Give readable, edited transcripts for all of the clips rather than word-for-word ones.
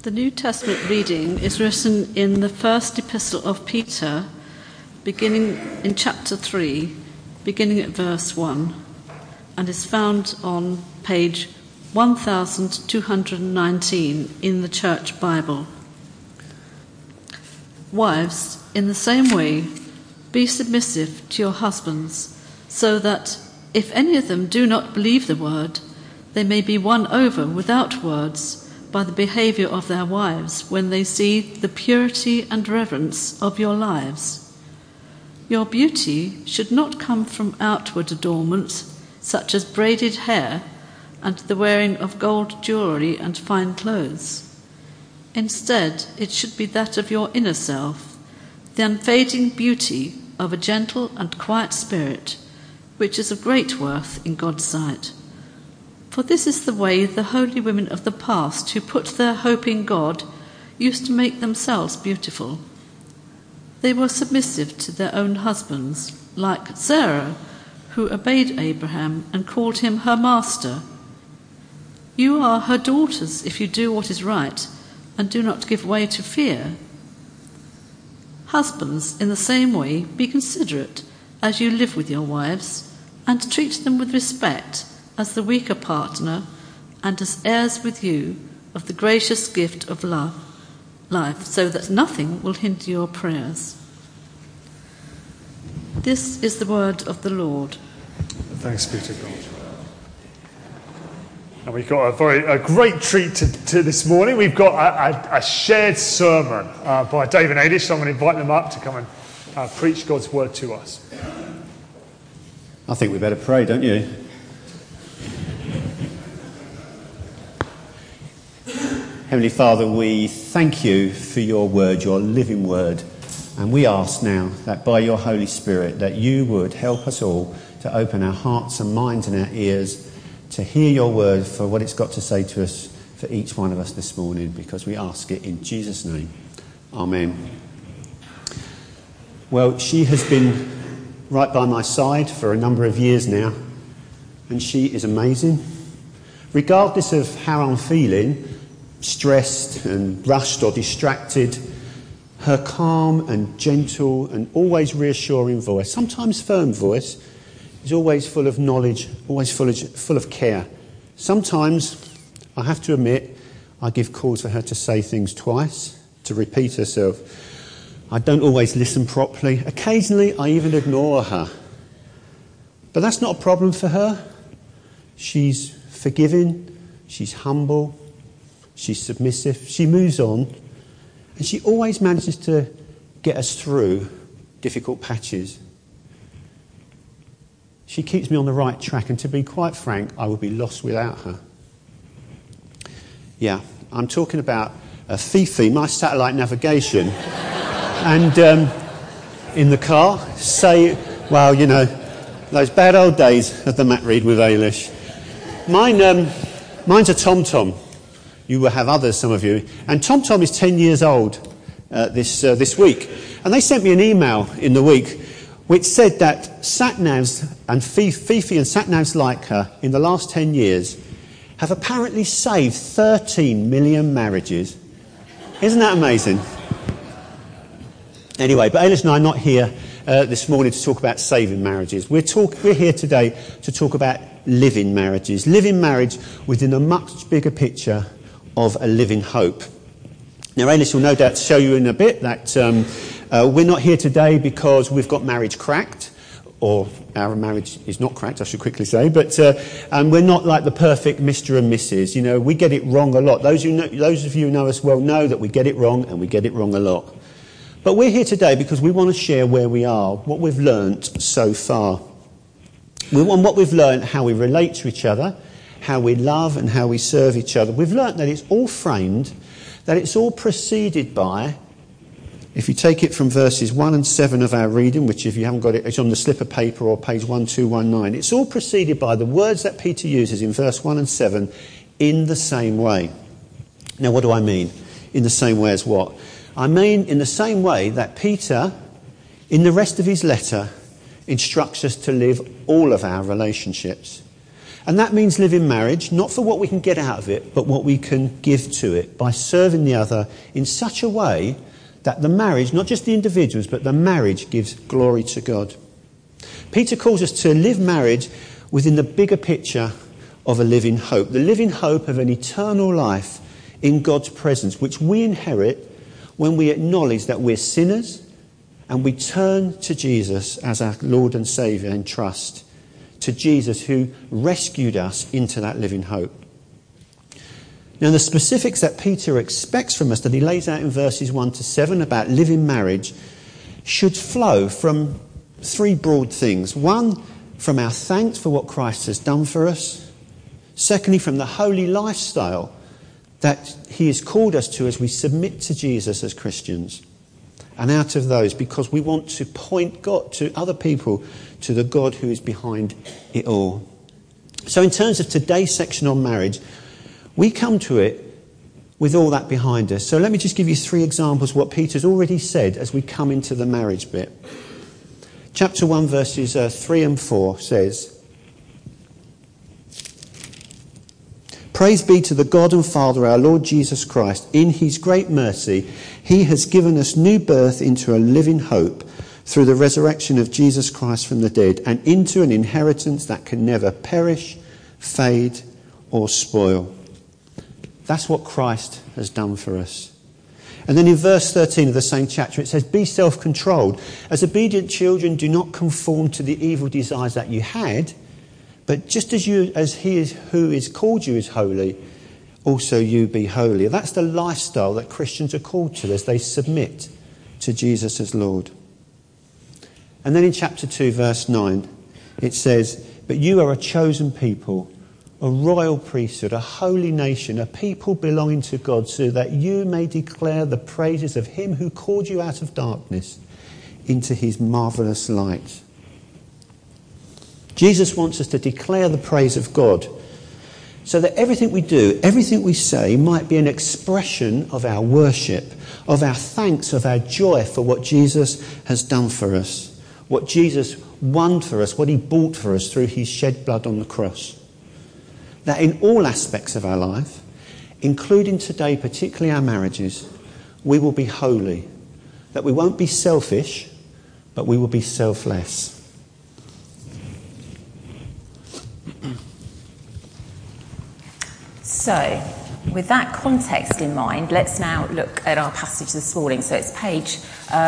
The New Testament reading is written in the first epistle of Peter, beginning in chapter 3, beginning at verse 1, and is found on page 1219 in the Church Bible. Wives, in the same way, be submissive to your husbands, so that, if any of them do not believe the word, they may be won over without words by the behaviour of their wives when they see the purity and reverence of your lives. Your beauty should not come from outward adornments, such as braided hair and the wearing of gold jewellery and fine clothes. Instead, it should be that of your inner self, the unfading beauty of a gentle and quiet spirit, which is of great worth in God's sight. For this is the way the holy women of the past, who put their hope in God, used to make themselves beautiful. They were submissive to their own husbands, like Sarah, who obeyed Abraham and called him her master. You are her daughters if you do what is right and do not give way to fear. Husbands, in the same way, be considerate as you live with your wives, and treat them with respect as the weaker partner and as heirs with you of the gracious gift of life, so that nothing will hinder your prayers. This is the word of the Lord. Thanks be to God. And we've got a great treat to this morning. We've got a shared sermon by Dave and Adish, so I'm going to invite them up to come and preach God's word to us. I think we better pray, don't you? Heavenly Father, we thank you for your word, your living word. And we ask now that by your Holy Spirit that you would help us all to open our hearts and minds and our ears to hear your word for what it's got to say to us, for each one of us this morning, because we ask it in Jesus' name. Amen. Well, she has been right by my side for a number of years now, and she is amazing. Regardless of how I'm feeling, stressed and rushed or distracted, her calm and gentle and always reassuring voice, sometimes firm voice, is always full of knowledge, always full of care. Sometimes, I have to admit, I give calls for her to say things twice, to repeat herself. I don't always listen properly. Occasionally, I even ignore her. But that's not a problem for her. She's forgiving, she's humble, she's submissive, she moves on, and she always manages to get us through difficult patches. She keeps me on the right track, and to be quite frank, I would be lost without her. Yeah, I'm talking about Fifi, my satellite navigation. And in the car, well, you know, those bad old days of the Matt Reed with Ailish. Mine's a TomTom. You will have others, some of you. And TomTom is 10 years old this week. And they sent me an email in the week which said that sat-navs and Fifi and sat-navs like her in the last 10 years have apparently saved 13 million marriages. Isn't that amazing? Anyway, but Ailish and I are not here this morning to talk about saving marriages. We're here today to talk about living marriages. Living marriage within a much bigger picture of a living hope. Now, Ailish will no doubt show you in a bit that we're not here today because we've got marriage cracked, or our marriage is not cracked, I should quickly say, but and we're not like the perfect Mr. and Mrs. You know, we get it wrong a lot. Those of you who know us well know that we get it wrong, and we get it wrong a lot. But we're here today because we want to share where we are, what we've learnt so far. We want what we've learnt, how we relate to each other, how we love and how we serve each other. We've learnt that it's all framed, that it's all preceded by, if you take it from verses 1 and 7 of our reading, which if you haven't got it, it's on the slip of paper or page 1219, it's all preceded by the words that Peter uses in verse 1 and 7, in the same way. Now, what do I mean? In the same way as what? I mean in the same way that Peter, in the rest of his letter, instructs us to live all of our relationships. And that means living marriage, not for what we can get out of it, but what we can give to it by serving the other in such a way that the marriage, not just the individuals, but the marriage gives glory to God. Peter calls us to live marriage within the bigger picture of a living hope, the living hope of an eternal life in God's presence, which we inherit when we acknowledge that we're sinners and we turn to Jesus as our Lord and Saviour in trust, to Jesus who rescued us into that living hope. Now, the specifics that Peter expects from us, that he lays out in verses 1 to 7 about living marriage, should flow from three broad things. One, from our thanks for what Christ has done for us. Secondly, from the holy lifestyle that he has called us to as we submit to Jesus as Christians. And out of those, because we want to point God to other people, to the God who is behind it all. So in terms of today's section on marriage, we come to it with all that behind us. So let me just give you three examples of what Peter's already said as we come into the marriage bit. Chapter 1 verses 3 and 4 says, "Praise be to the God and Father, our Lord Jesus Christ. In his great mercy, he has given us new birth into a living hope through the resurrection of Jesus Christ from the dead, and into an inheritance that can never perish, fade, or spoil." That's what Christ has done for us. And then in verse 13 of the same chapter it says, "Be self-controlled. As obedient children, do not conform to the evil desires that you had, but just as he is who is called you is holy, also you be holy." That's the lifestyle that Christians are called to as they submit to Jesus as Lord. And then in chapter 2 verse 9 it says, "But you are a chosen people, a royal priesthood, a holy nation, a people belonging to God, so that you may declare the praises of him who called you out of darkness into his marvellous light." Jesus wants us to declare the praise of God, so that everything we do, everything we say might be an expression of our worship, of our thanks, of our joy for what Jesus has done for us, what Jesus won for us, what he bought for us through his shed blood on the cross. That in all aspects of our life, including today, particularly our marriages, we will be holy. That we won't be selfish, but we will be selfless. So, with that context in mind, let's now look at our passage this morning. So it's page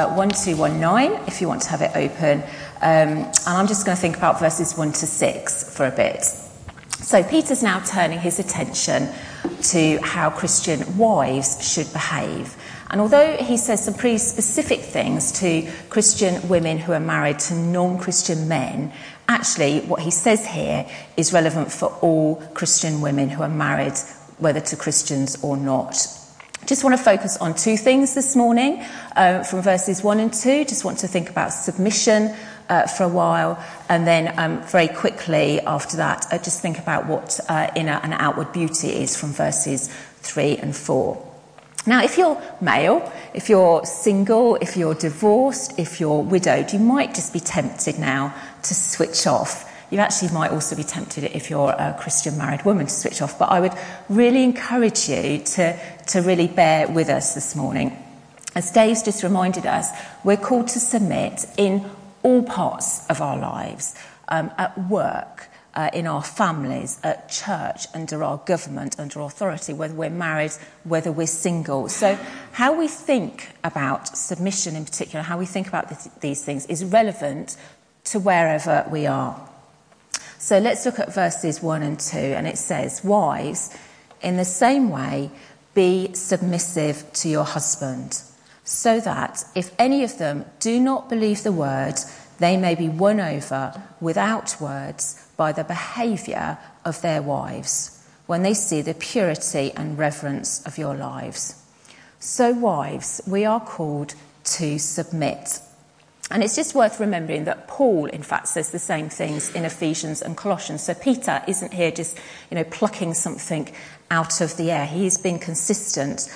1219, if you want to have it open. And I'm just going to think about verses 1 to 6 for a bit. So Peter's now turning his attention to how Christian wives should behave. And although he says some pretty specific things to Christian women who are married to non-Christian men, actually what he says here is relevant for all Christian women who are married, whether to Christians or not. Just want to focus on two things this morning from verses 1 and 2. Just want to think about submission for a while, and then very quickly after that just think about what inner and outward beauty is from verses 3 and 4. Now, if you're male, if you're single, if you're divorced, if you're widowed, you might just be tempted now to switch off. You actually might also be tempted, if you're a Christian married woman, to switch off. But I would really encourage you to really bear with us this morning. As Dave's just reminded us, we're called to submit in all parts of our lives, at work, in our families, at church, under our government, under authority, whether we're married, whether we're single. So how we think about submission in particular, how we think about these things is relevant to wherever we are. So let's look at verses 1 and 2, and it says, "Wives, in the same way, be submissive to your husband, so that if any of them do not believe the word, they may be won over without words by the behaviour of their wives, when they see the purity and reverence of your lives." So wives, we are called to submit. And it's just worth remembering that Paul, in fact, says the same things in Ephesians and Colossians. So Peter isn't here just, plucking something out of the air. He's been consistent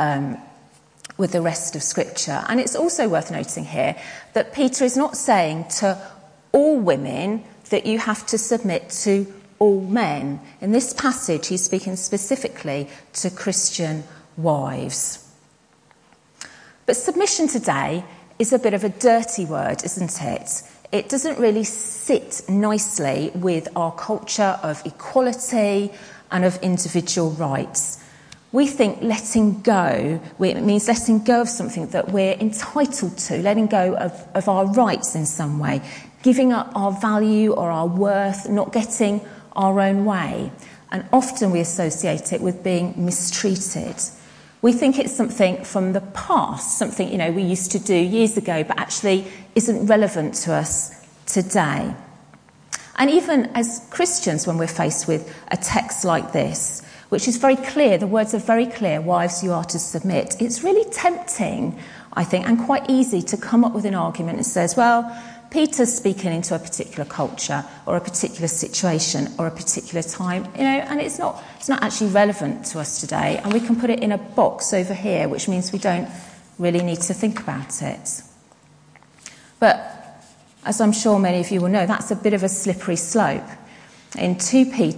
with the rest of Scripture. And it's also worth noting here that Peter is not saying to all women that you have to submit to all men. In this passage, he's speaking specifically to Christian wives. But submission today is a bit of a dirty word, isn't it? It doesn't really sit nicely with our culture of equality and of individual rights. We think letting go, it means letting go of something that we're entitled to, letting go of our rights in some way, giving up our value or our worth, not getting our own way. And often we associate it with being mistreated. We think it's something from the past, something, we used to do years ago, but actually isn't relevant to us today. And even as Christians, when we're faced with a text like this, which is very clear, the words are very clear, wives, you are to submit, it's really tempting, I think, and quite easy to come up with an argument that says, well, Peter's speaking into a particular culture or a particular situation or a particular time, and it's not actually relevant to us today, and we can put it in a box over here, which means we don't really need to think about it. But as I'm sure many of you will know, that's a bit of a slippery slope. In 2 Timothy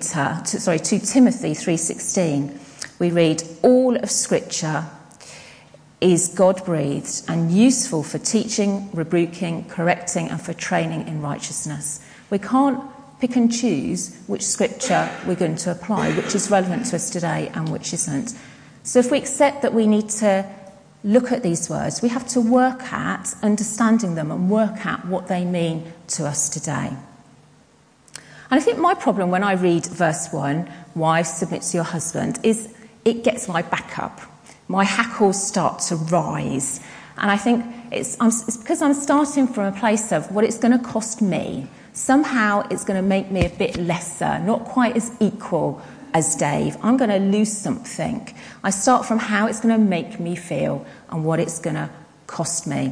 3:16, we read, all of Scripture is God-breathed and useful for teaching, rebuking, correcting, and for training in righteousness. We can't pick and choose which Scripture we're going to apply, which is relevant to us today and which isn't. So if we accept that we need to look at these words, we have to work at understanding them and work at what they mean to us today. And I think my problem when I read verse 1, wives, submit to your husband, is it gets my back up. My hackles start to rise. And I think it's because I'm starting from a place of what it's going to cost me. Somehow it's going to make me a bit lesser, not quite as equal as Dave. I'm going to lose something. I start from how it's going to make me feel and what it's going to cost me.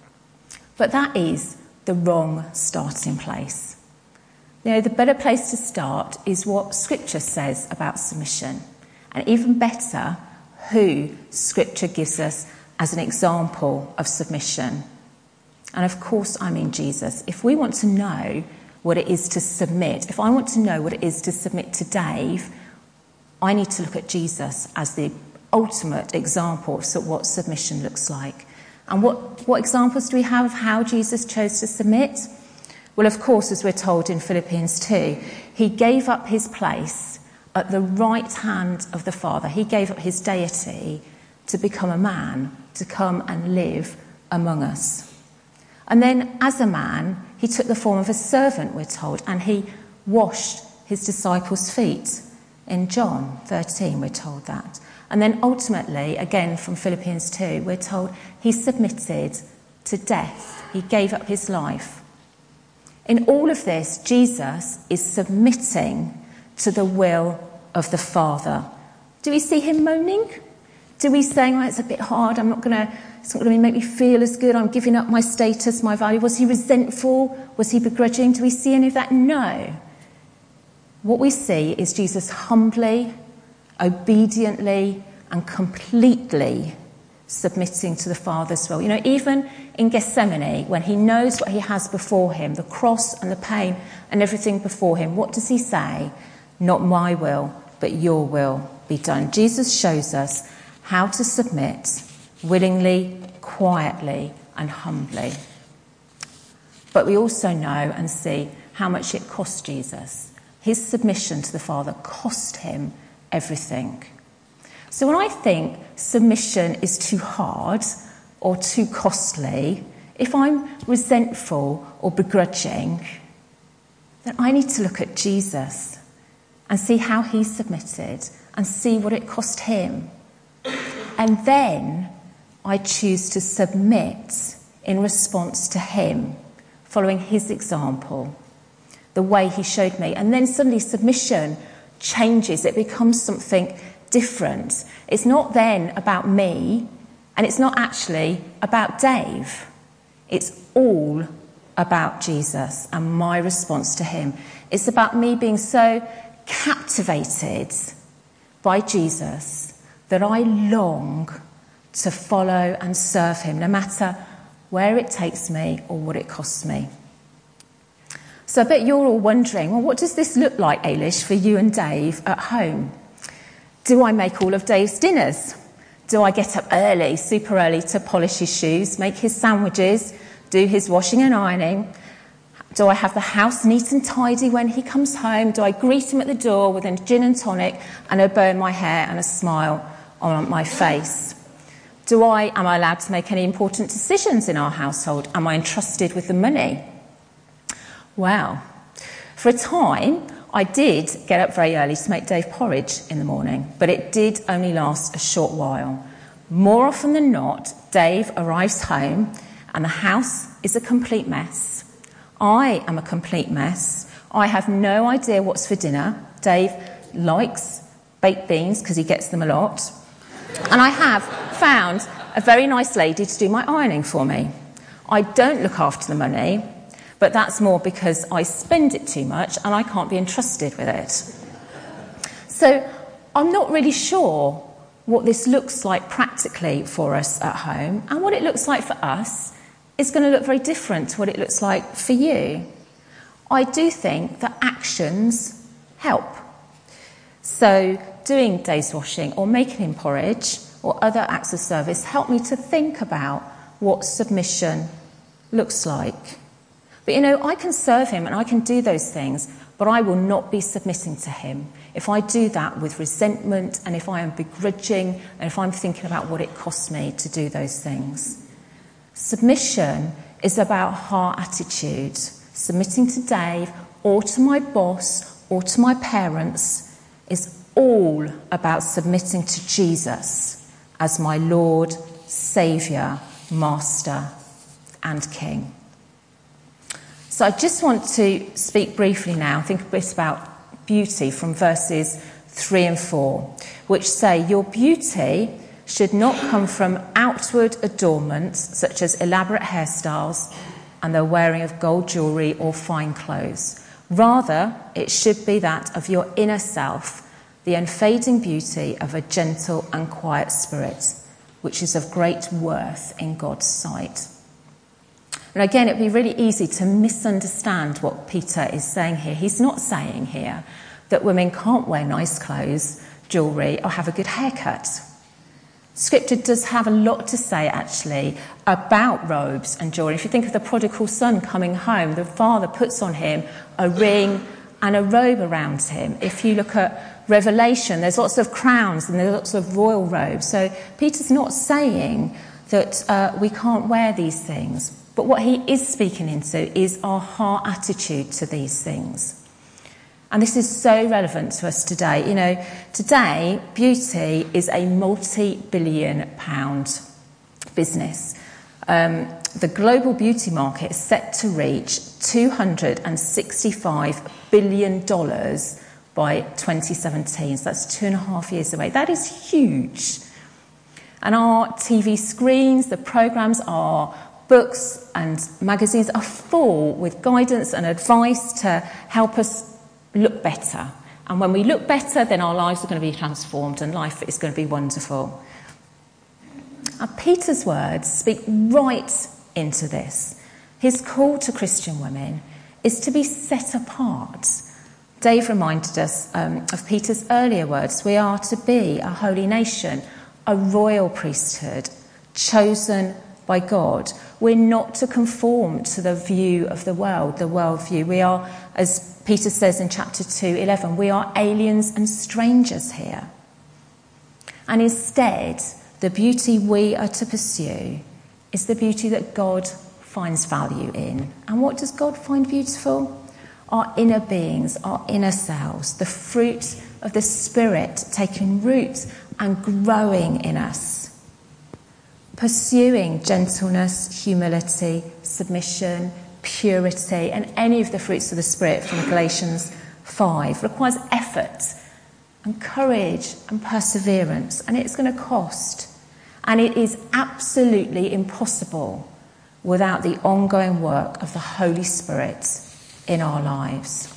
But that is the wrong starting place. The better place to start is what Scripture says about submission. And even better, who Scripture gives us as an example of submission. And of course, I mean Jesus. If we want to know what it is to submit, if I want to know what it is to submit to Dave, I need to look at Jesus as the ultimate example of what submission looks like. And what examples do we have of how Jesus chose to submit? Well, of course, as we're told in Philippians 2, he gave up his place at the right hand of the Father. He gave up his deity to become a man, to come and live among us. And then as a man, he took the form of a servant, we're told, and he washed his disciples' feet. In John 13, we're told that. And then ultimately, again from Philippians 2, we're told he submitted to death. He gave up his life. In all of this, Jesus is submitting to the will of the Father. Do we see him moaning? Do we say, it's a bit hard, it's not going to make me feel as good, I'm giving up my status, my value? Was he resentful? Was he begrudging? Do we see any of that? No. What we see is Jesus humbly, obediently, and completely submitting to the Father's will. Even in Gethsemane, when he knows what he has before him, the cross and the pain and everything before him, what does he say? Not my will, but your will be done. Jesus shows us how to submit willingly, quietly, and humbly. But we also know and see how much it cost Jesus. His submission to the Father cost him everything. So when I think submission is too hard or too costly, if I'm resentful or begrudging, then I need to look at Jesus and see how he submitted and see what it cost him. And then I choose to submit in response to him, following his example, the way he showed me. And then suddenly submission changes. It becomes something different. It's not then about me, and it's not actually about Dave. It's all about Jesus and my response to him. It's about me being so captivated by Jesus that I long to follow and serve him, no matter where it takes me or what it costs me. So I bet you're all wondering, well, what does this look like, Ailish, for you and Dave at home? Do I make all of Dave's dinners? Do I get up early, super early, to polish his shoes, make his sandwiches, do his washing and ironing? Do I have the house neat and tidy when he comes home? Do I greet him at the door with a gin and tonic and a bow in my hair and a smile on my face? Am I allowed to make any important decisions in our household? Am I entrusted with the money? Well, for a time, I did get up very early to make Dave porridge in the morning, but it did only last a short while. More often than not, Dave arrives home and the house is a complete mess. I am a complete mess. I have no idea what's for dinner. Dave likes baked beans because he gets them a lot. And I have found a very nice lady to do my ironing for me. I don't look after the money, but that's more because I spend it too much and I can't be entrusted with it. So I'm not really sure what this looks like practically for us at home, and what it looks like for us is going to look very different to what it looks like for you. I do think that actions help. So doing Dave's washing or making him porridge or other acts of service help me to think about what submission looks like. But I can serve him and I can do those things, but I will not be submitting to him if I do that with resentment and if I am begrudging and if I'm thinking about what it costs me to do those things. Submission is about heart attitude. Submitting to Dave or to my boss or to my parents is all about submitting to Jesus as my Lord, Saviour, Master and King. So I just want to speak briefly now, think a bit about beauty from verses 3 and 4, which say, your beauty should not come from outward adornments such as elaborate hairstyles and the wearing of gold jewellery or fine clothes. Rather, it should be that of your inner self, the unfading beauty of a gentle and quiet spirit, which is of great worth in God's sight. And again, it'd be really easy to misunderstand what Peter is saying here. He's not saying here that women can't wear nice clothes, jewellery, or have a good haircut. Scripture does have a lot to say, actually, about robes and jewellery. If you think of the prodigal son coming home, the father puts on him a ring and a robe around him. If you look at Revelation, there's lots of crowns and there's lots of royal robes. So Peter's not saying that we can't wear these things. But what he is speaking into is our heart attitude to these things. And this is so relevant to us today. Today, beauty is a multi-billion pound business. The global beauty market is set to reach $265 billion by 2017. So that's 2.5 years away. That is huge. And our TV screens, the programmes, our books and magazines are full with guidance and advice to help us look better. And when we look better, then our lives are going to be transformed and life is going to be wonderful. And Peter's words speak right into this. His call to Christian women is to be set apart. Dave reminded us of Peter's earlier words. We are to be a holy nation, a royal priesthood, chosen by God. We're not to conform to the view of the worldview. We are, as Peter says in chapter 2:11, we are aliens and strangers here. And instead, the beauty we are to pursue is the beauty that God finds value in. And what does God find beautiful? Our inner beings, our inner selves, the fruit of the Spirit taking root and growing in us. Pursuing gentleness, humility, submission, purity, and any of the fruits of the Spirit from Galatians 5 requires effort and courage and perseverance, and it's going to cost. And it is absolutely impossible without the ongoing work of the Holy Spirit in our lives.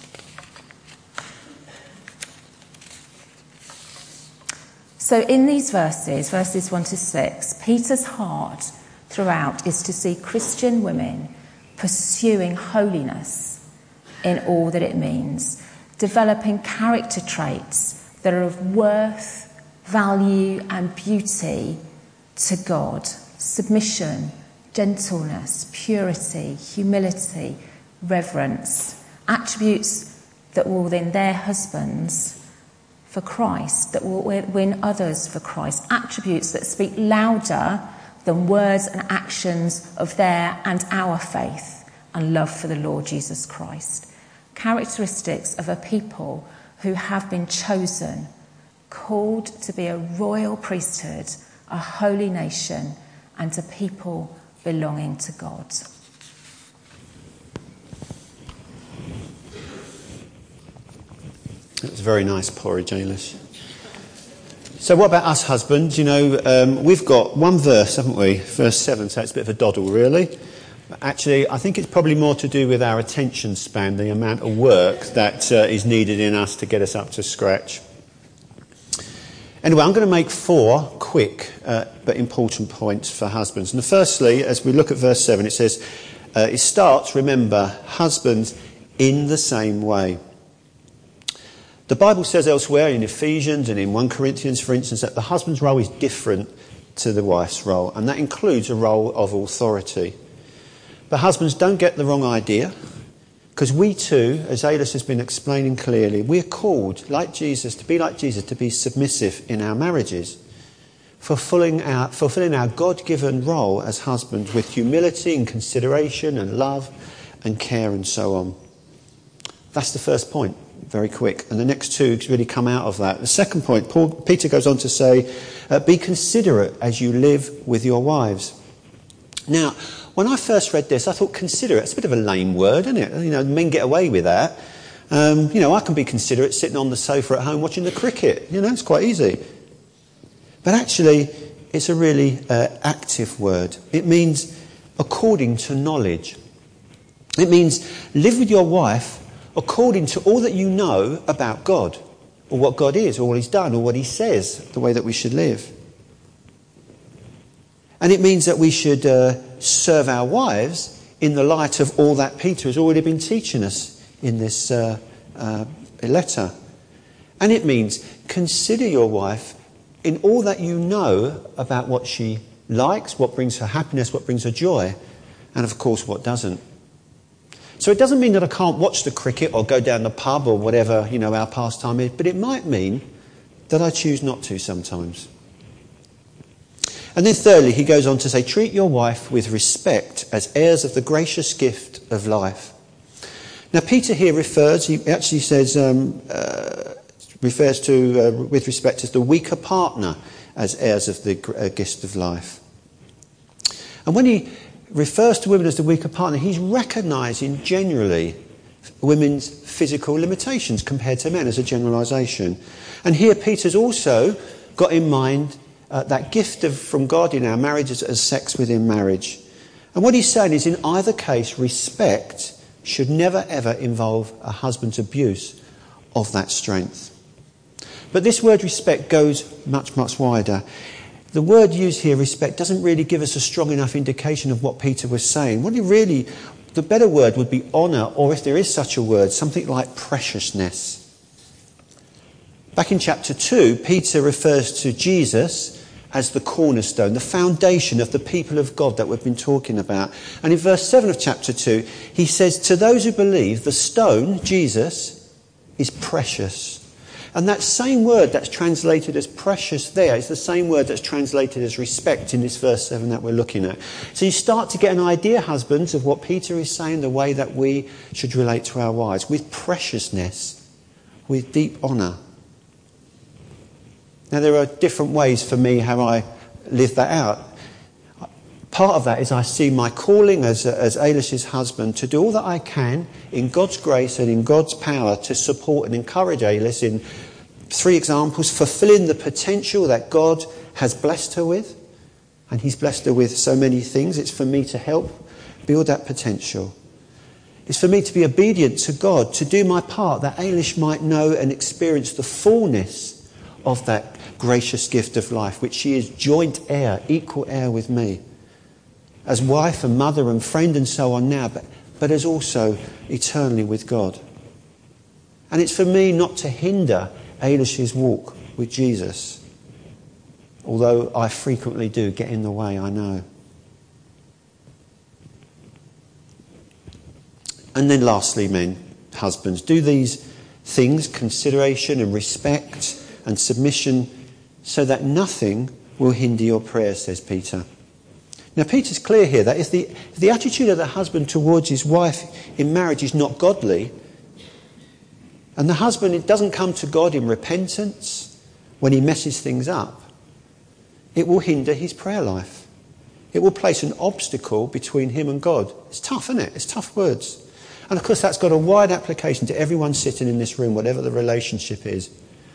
So in these verses 1 to 6, Peter's heart throughout is to see Christian women pursuing holiness in all that it means, developing character traits that are of worth, value and beauty to God. Submission, gentleness, purity, humility, reverence. Attributes that will win their husbands for Christ, that will win others for Christ. Attributes that speak louder than words and actions of their and our faith and love for the Lord Jesus Christ. Characteristics of a people who have been chosen, called to be a royal priesthood, a holy nation, and a people belonging to God. That was very nice porridge, Ailish. So what about us husbands? You know, we've got one verse, haven't we? Verse 7, so it's a bit of a doddle, really. But actually, I think it's probably more to do with our attention span, the amount of work that is needed in us to get us up to scratch. Anyway, I'm going to make 4 quick but important points for husbands. And firstly, as we look at verse 7, it says, it starts, remember, husbands in the same way. The Bible says elsewhere in Ephesians and in 1 Corinthians, for instance, that the husband's role is different to the wife's role, and that includes a role of authority. But husbands, don't get the wrong idea, because we too, as Ailish has been explaining clearly, we're called, like Jesus, to be like Jesus, to be submissive in our marriages, fulfilling our God-given role as husbands with humility and consideration and love and care and so on. That's the first point, very quick. And the next 2 really come out of that. The second point, Peter goes on to say, be considerate as you live with your wives. Now, when I first read this, I thought considerate, it's a bit of a lame word, isn't it? You know, men get away with that. You know, I can be considerate sitting on the sofa at home watching the cricket. You know, it's quite easy. But actually, it's a really active word. It means according to knowledge. It means live with your wife according to all that you know about God, or what God is, or what he's done, or what he says, the way that we should live. And it means that we should serve our wives in the light of all that Peter has already been teaching us in this letter. And it means consider your wife in all that you know about what she likes, what brings her happiness, what brings her joy, and of course what doesn't. So it doesn't mean that I can't watch the cricket or go down the pub or whatever, you know, our pastime is, but it might mean that I choose not to sometimes. And then thirdly, he goes on to say, treat your wife with respect as heirs of the gracious gift of life. Now, Peter here refers to, with respect as the weaker partner as heirs of the gift of life. And when he refers to women as the weaker partner, he's recognising generally women's physical limitations compared to men as a generalisation. And here Peter's also got in mind that gift from God in our marriages as sex within marriage. And what he's saying is in either case, respect should never ever involve a husband's abuse of that strength. But this word respect goes much, much wider. The word used here, respect, doesn't really give us a strong enough indication of what Peter was saying. The better word would be honour, or if there is such a word, something like preciousness. Back in chapter 2, Peter refers to Jesus as the cornerstone, the foundation of the people of God that we've been talking about. And in verse 7 of chapter 2, he says, to those who believe, the stone, Jesus, is precious. And that same word that's translated as precious there is the same word that's translated as respect in this verse 7 that we're looking at. So you start to get an idea, husbands, of what Peter is saying, the way that we should relate to our wives, with preciousness, with deep honour. Now there are different ways for me how I live that out. Part of that is I see my calling as Ailish's husband to do all that I can in God's grace and in God's power to support and encourage Ailish in 3 examples: fulfilling the potential that God has blessed her with, and he's blessed her with so many things. It's for me to help build that potential. It's for me to be obedient to God, to do my part that Ailish might know and experience the fullness of that gracious gift of life, which she is joint heir, equal heir with me, as wife and mother and friend and so on now, but but as also eternally with God. And it's for me not to hinder Eilish's walk with Jesus, although I frequently do get in the way, I know. And then lastly, men, husbands, do these things, consideration and respect and submission, so that nothing will hinder your prayers, says Peter. Now, Peter's clear here that if the attitude of the husband towards his wife in marriage is not godly, and the husband it doesn't come to God in repentance when he messes things up, it will hinder his prayer life. It will place an obstacle between him and God. It's tough, isn't it? It's tough words. And of course that's got a wide application to everyone sitting in this room, whatever the relationship is.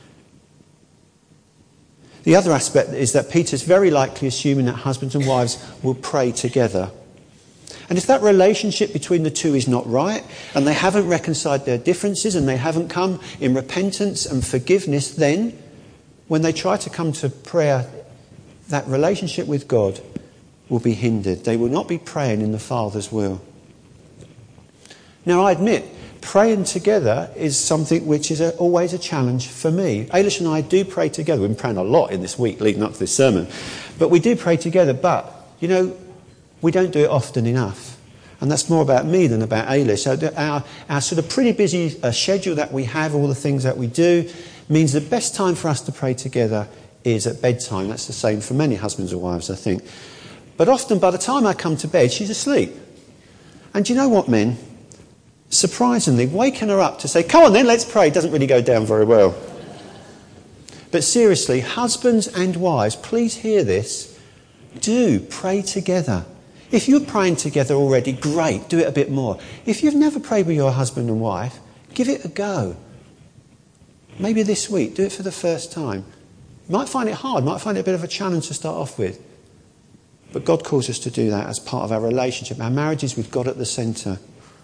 The other aspect is that Peter's very likely assuming that husbands and wives will pray together. And if that relationship between the two is not right, and they haven't reconciled their differences, and they haven't come in repentance and forgiveness, then when they try to come to prayer, that relationship with God will be hindered. They will not be praying in the Father's will. Now, I admit, praying together is something which is always a challenge for me. Eilish and I do pray together. We've been praying a lot in this week leading up to this sermon. But we do pray together. But, you know, we don't do it often enough. And that's more about me than about Eilish. So our sort of pretty busy schedule that we have, all the things that we do, means the best time for us to pray together is at bedtime. That's the same for many husbands or wives, I think. But often by the time I come to bed, she's asleep. And do you know what, men? Surprisingly, waking her up to say, come on then, let's pray, doesn't really go down very well. But seriously, husbands and wives, please hear this. Do pray together. If you're praying together already, great, do it a bit more. If you've never prayed with your husband and wife, give it a go. Maybe this week, do it for the first time. You might find it hard, might find it a bit of a challenge to start off with. But God calls us to do that as part of our relationship. Our marriage is with God at the centre.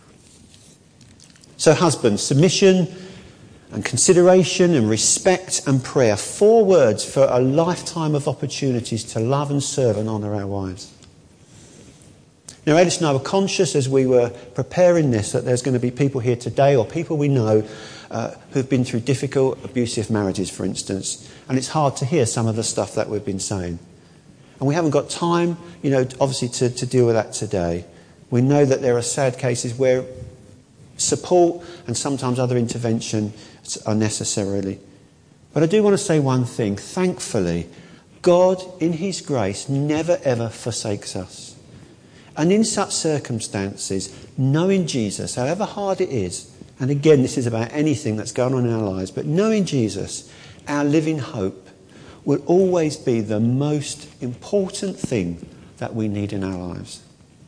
So husbands, submission and consideration and respect and prayer. 4 words for a lifetime of opportunities to love and serve and honour our wives. Now, Eilish and I were conscious as we were preparing this that there's going to be people here today, or people we know, who've been through difficult, abusive marriages, for instance. And it's hard to hear some of the stuff that we've been saying. And we haven't got time, you know, obviously to deal with that today. We know that there are sad cases where support and sometimes other intervention are necessarily. But I do want to say one thing. Thankfully, God, in his grace, never ever forsakes us. And in such circumstances, knowing Jesus, however hard it is, and again, this is about anything that's going on in our lives, but knowing Jesus, our living hope, will always be the most important thing that we need in our lives.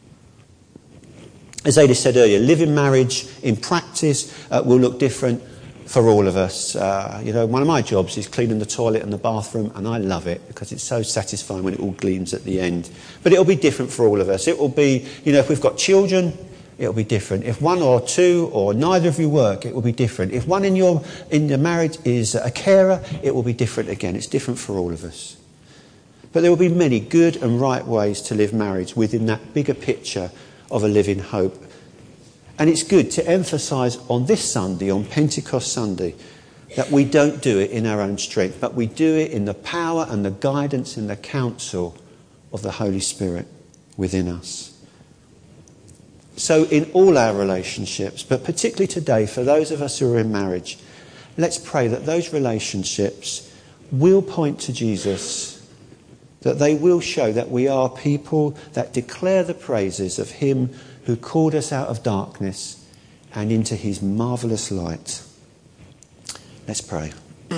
As Ada said earlier, living marriage in practice will look different for all of us. You know, one of my jobs is cleaning the toilet and the bathroom, and I love it because it's so satisfying when it all gleams at the end. But it'll be different for all of us. It will be, you know, if we've got children, it'll be different. If one or two or neither of you work, it will be different. If one in the marriage is a carer, it will be different again. It's different for all of us. But there will be many good and right ways to live marriage within that bigger picture of a living hope. And it's good to emphasise on this Sunday, on Pentecost Sunday, that we don't do it in our own strength, but we do it in the power and the guidance and the counsel of the Holy Spirit within us. So in all our relationships, but particularly today for those of us who are in marriage, let's pray that those relationships will point to Jesus, that they will show that we are people that declare the praises of him who called us out of darkness and into his marvellous light. Let's pray.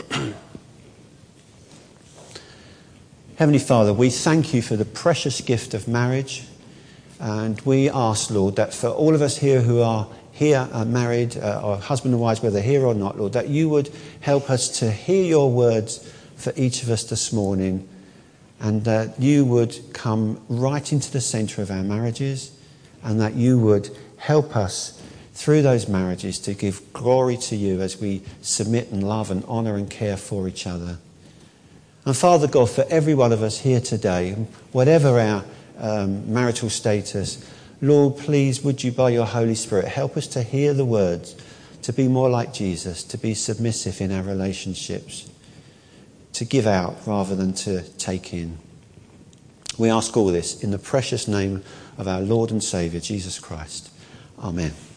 Heavenly Father, we thank you for the precious gift of marriage, and we ask, Lord, that for all of us here who are married, or husband and wives, whether here or not, Lord, that you would help us to hear your words for each of us this morning, and that you would come right into the centre of our marriages, and that you would help us through those marriages to give glory to you as we submit and love and honour and care for each other. And Father God, for every one of us here today, whatever our marital status, Lord, please, would you, by your Holy Spirit, help us to hear the words, to be more like Jesus, to be submissive in our relationships, to give out rather than to take in. We ask all this in the precious name of our Lord and Saviour, Jesus Christ. Amen.